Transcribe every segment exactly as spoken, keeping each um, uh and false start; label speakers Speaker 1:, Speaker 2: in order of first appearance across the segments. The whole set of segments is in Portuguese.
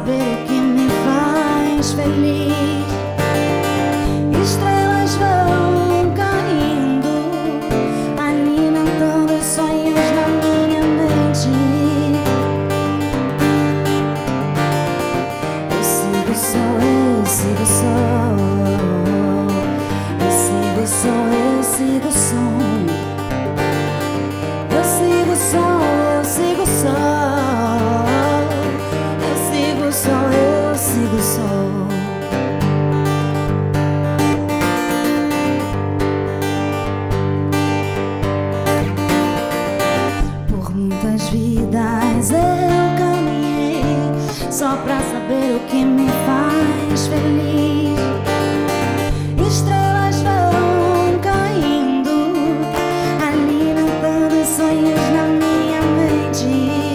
Speaker 1: saber o que me faz feliz. Estrelas vão caindo, alimentando os sonhos na minha mente. Eu sigo só, eu sigo só, eu sigo só, eu sigo só. Eu sigo só, eu sigo só, eu sigo só, eu sigo só. Por muitas vidas eu caminhei só pra saber o que me faz feliz. Estrelas vão caindo, alimentando sonhos na minha mente.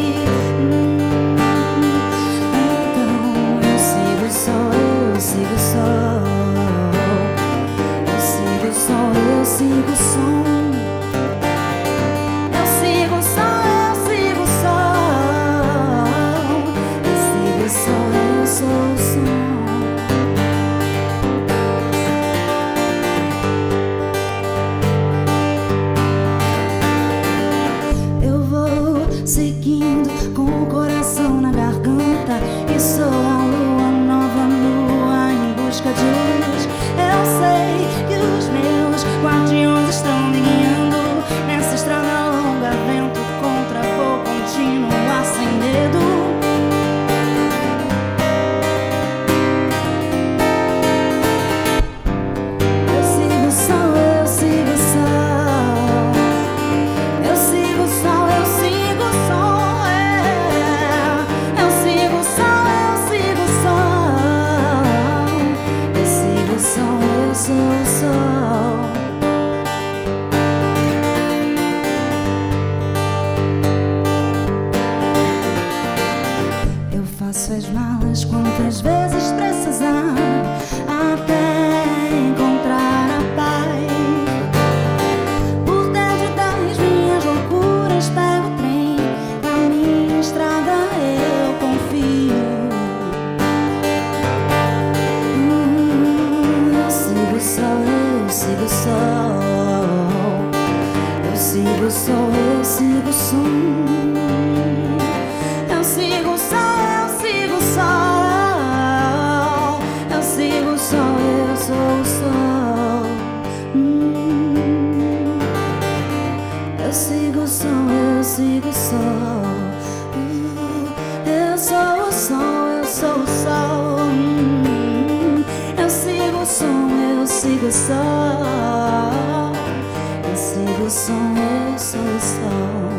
Speaker 1: Então eu sigo só, eu sigo só, eu sigo só, eu sigo só. Eu sigo só, eu sigo só, eu sigo só, eu sou só. Seguindo com o coração na garganta, e sou a lua, nova lua em busca de luz. Eu sei que os meus guardiões estão me guiando nessa estrada longa, vento contra voo continua sem medo. Eu sigo só, eu sigo só, eu sigo só, eu sigo só. Sou só. Eu faço as malas quantas vezes precisar até encontrar a paz. Por dentro das minhas loucuras pego o trem, na minha estrada eu confio. Eu sigo só, eu sigo só, eu sigo só. Eu sigo só, eu sigo só, eu sigo só, eu sou só. Hum. Eu sigo só, eu sigo só. Eu sou o sol, eu sou o sol. Hum. Eu sigo o som, eu sigo só, eu sigo o som, eu sou o sol.